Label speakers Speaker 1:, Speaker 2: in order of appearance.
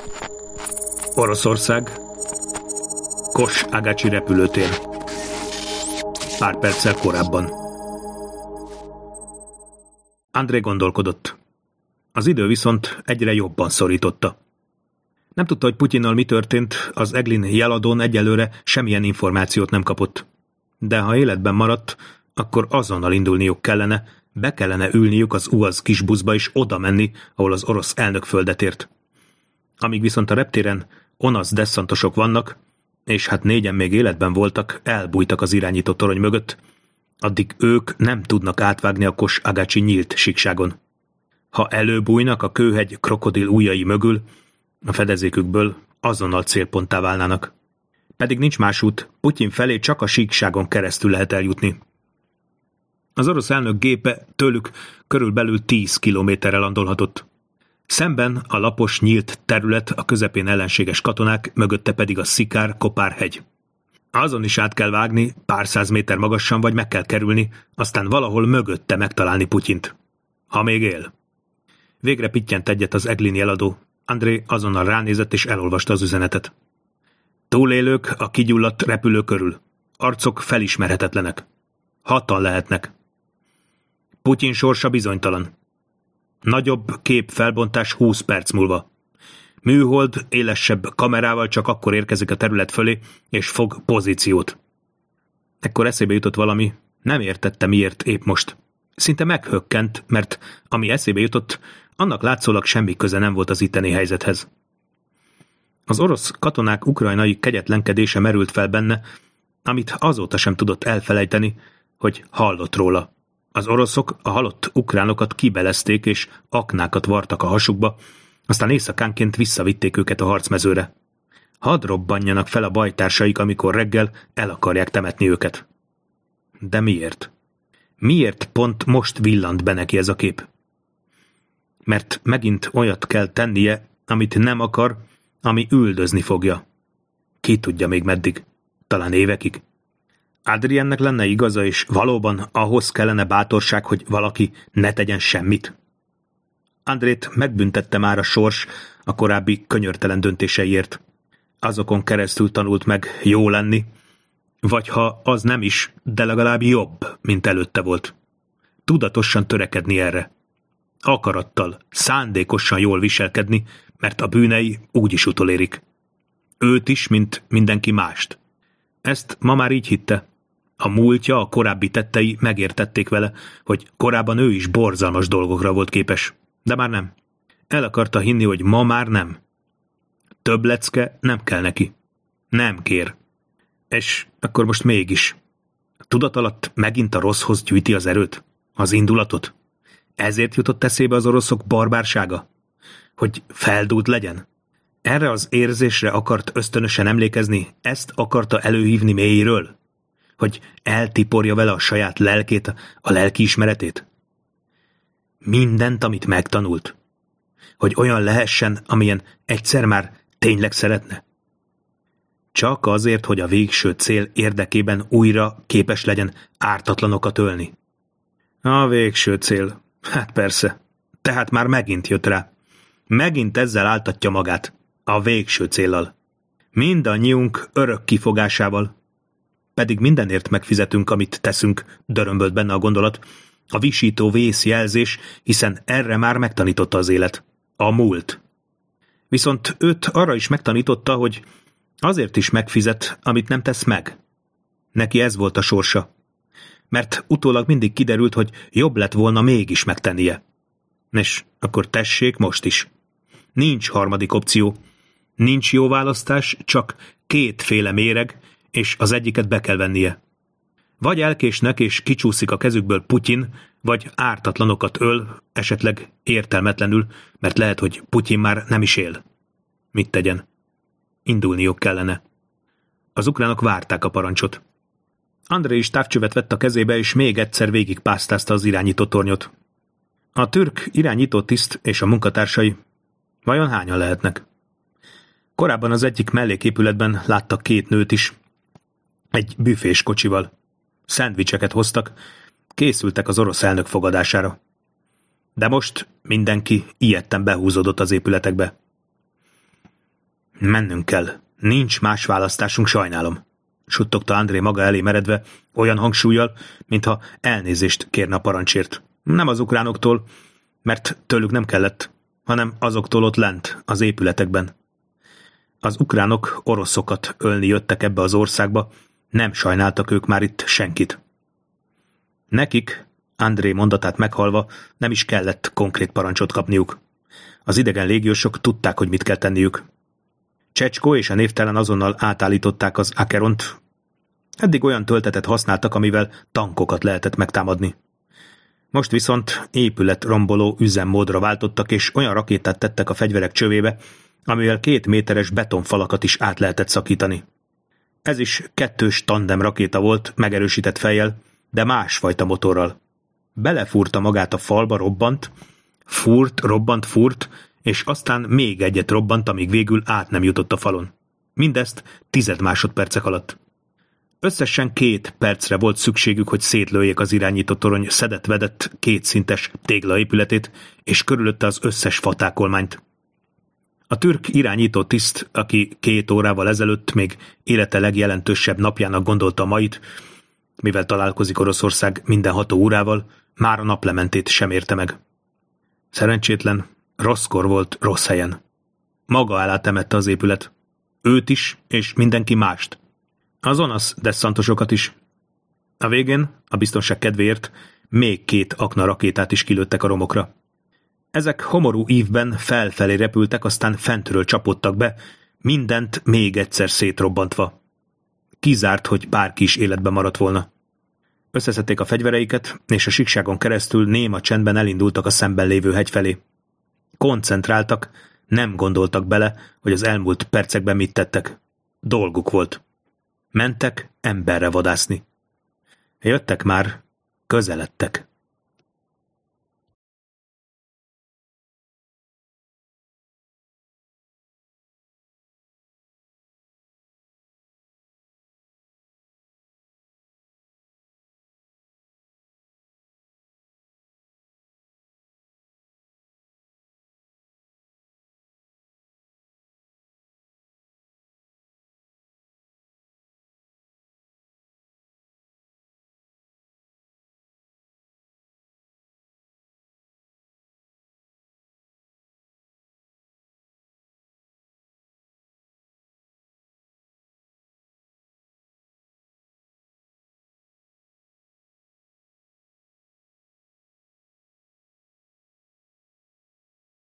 Speaker 1: Oroszország, Kos-Agacsi repülőtér. Pár perccel korábban. André gondolkodott. Az idő viszont egyre jobban szorította. Nem tudta, hogy Putyinnal mi történt, az Eglin-Jeladón egyelőre semmilyen információt nem kapott. De ha életben maradt, akkor azonnal indulniuk kellene, be kellene ülniük az UAZ kis buszba és oda menni, ahol az orosz elnök földet ért. Amíg viszont a reptéren ONAS desszantosok vannak, és hát 4 még életben voltak, elbújtak az irányító torony mögött, addig ők nem tudnak átvágni a Kos-Agacsi nyílt síkságon. Ha előbújnak a kőhegy krokodil ujjai mögül, a fedezékükből azonnal célponttá válnának. Pedig nincs más út, Putyin felé csak a síkságon keresztül lehet eljutni. Az orosz elnök gépe tőlük körülbelül 10 kilométerre landolhatott. Szemben a lapos, nyílt terület, a közepén ellenséges katonák, mögötte pedig a Szikár-Kopár-hegy. Azon is át kell vágni, pár 100 méter magasan, vagy meg kell kerülni, aztán valahol mögötte megtalálni Putyint. Ha még él. Végre pittyent egyet az Eglin-Jeladó. André azonnal ránézett és elolvasta az üzenetet. Túlélők a kigyulladt repülő körül. Arcok felismerhetetlenek. 6-an lehetnek. Putyin sorsa bizonytalan. Nagyobb képfelbontás 20 perc múlva. Műhold élesebb kamerával csak akkor érkezik a terület fölé, és fog pozíciót. Ekkor eszébe jutott valami, nem értette miért épp most. Szinte meghökkent, mert ami eszébe jutott, annak látszólag semmi köze nem volt az itteni helyzethez. Az orosz katonák ukrajnai kegyetlenkedése merült fel benne, amit azóta sem tudott elfelejteni, hogy hallott róla. Az oroszok a halott ukránokat kibelezték és aknákat vartak a hasukba, aztán éjszakánként visszavitték őket a harcmezőre. Hadd robbanjanak fel a bajtársaik, amikor reggel el akarják temetni őket. De miért? Miért pont most villant be neki ez a kép? Mert megint olyat kell tennie, amit nem akar, ami üldözni fogja. Ki tudja még meddig? Talán évekig. Adriennek lenne igaza, és valóban ahhoz kellene bátorság, hogy valaki ne tegyen semmit? Andrét megbüntette már a sors a korábbi könyörtelen döntéseiért. Azokon keresztül tanult meg jó lenni, vagy ha az nem is, de legalább jobb, mint előtte volt. Tudatosan törekedni erre. Akarattal, szándékosan jól viselkedni, mert a bűnei úgyis utolérik. Őt is, mint mindenki mást. Ezt ma már így hitte. A múltja, a korábbi tettei megértették vele, hogy korábban ő is borzalmas dolgokra volt képes. De már nem. El akarta hinni, hogy ma már nem. Több lecke nem kell neki. Nem kér. És akkor most mégis. Tudat alatt megint a rosszhoz gyűjti az erőt? Az indulatot? Ezért jutott eszébe az oroszok barbársága? Hogy feldúlt legyen? Erre az érzésre akart ösztönösen emlékezni, ezt akarta előhívni mélyéről? Hogy eltiporja vele a saját lelkét, a lelkiismeretét? Mindent, amit megtanult? Hogy olyan lehessen, amilyen egyszer már tényleg szeretne? Csak azért, hogy a végső cél érdekében újra képes legyen ártatlanokat ölni. A végső cél. Hát persze. Tehát már megint jött rá. Megint ezzel áltatja magát. A végső céllal. Mindannyiunk örök kifogásával. Pedig mindenért megfizetünk, amit teszünk, dörömbölt benne a gondolat. A visító vészjelzés, hiszen erre már megtanította az élet. A múlt. Viszont őt arra is megtanította, hogy azért is megfizet, amit nem tesz meg. Neki ez volt a sorsa. Mert utólag mindig kiderült, hogy jobb lett volna mégis megtennie. És akkor tessék most is. Nincs harmadik opció. Nincs jó választás, csak 2 méreg, és az egyiket be kell vennie. Vagy elkésnek és kicsúszik a kezükből Putyin, vagy ártatlanokat öl, esetleg értelmetlenül, mert lehet, hogy Putyin már nem is él. Mit tegyen? Indulniuk kellene. Az ukránok várták a parancsot. André is távcsövet vett a kezébe, és még egyszer végigpásztázta az irányító tornyot. A türk irányító tiszt és a munkatársai vajon hányan lehetnek? Korábban az egyik melléképületben láttak 2 nőt is. Egy büfés kocsival. Szendvicseket hoztak, készültek az orosz elnök fogadására. De most mindenki ijedten behúzódott az épületekbe. Mennünk kell. Nincs más választásunk, sajnálom, suttogta André maga elé meredve, olyan hangsúllyal, mintha elnézést kérne a parancsért. Nem az ukránoktól, mert tőlük nem kellett, hanem azoktól ott lent, az épületekben. Az ukránok oroszokat ölni jöttek ebbe az országba, nem sajnáltak ők már itt senkit. Nekik, André mondatát meghalva, nem is kellett konkrét parancsot kapniuk. Az idegen légiósok tudták, hogy mit kell tenniük. Csecskó és a névtelen azonnal átállították az Akeront. Eddig olyan töltetet használtak, amivel tankokat lehetett megtámadni. Most viszont épületromboló üzemmódra váltottak, és olyan rakétát tettek a fegyverek csövébe, amivel 2 méteres betonfalakat is át lehetett szakítani. Ez is 2 tandem rakéta volt, megerősített fejjel, de másfajta motorral. Belefúrta magát a falba, robbant, fúrt, és aztán még egyet robbant, amíg végül át nem jutott a falon. Mindezt 10 másodpercek alatt. Összesen 2 percre volt szükségük, hogy szétlőjék az irányító torony szedett-vedett 2 szintes téglaépületét, és körülötte az összes fatákolmányt. A türk irányító tiszt, aki 2 órával ezelőtt még élete legjelentősebb napjának gondolta a mait, mivel találkozik Oroszország minden 6 órával, már a naplementét sem érte meg. Szerencsétlen, rosszkor volt rossz helyen. Maga alá temette az épület. Őt is, és mindenki mást. Az Onasz desszantosokat is. A végén, a biztonság kedvéért, még 2 akna rakétát is kilőttek a romokra. Ezek homorú ívben felfelé repültek, aztán fentről csapódtak be, mindent még egyszer szétrobbantva. Kizárt, hogy bárki is életben maradt volna. Összeszedték a fegyvereiket, és a síkságon keresztül néma csendben elindultak a szemben lévő hegy felé. Koncentráltak, nem gondoltak bele, hogy az elmúlt percekben mit tettek. Dolguk volt. Mentek emberre vadászni. Jöttek már, közeledtek.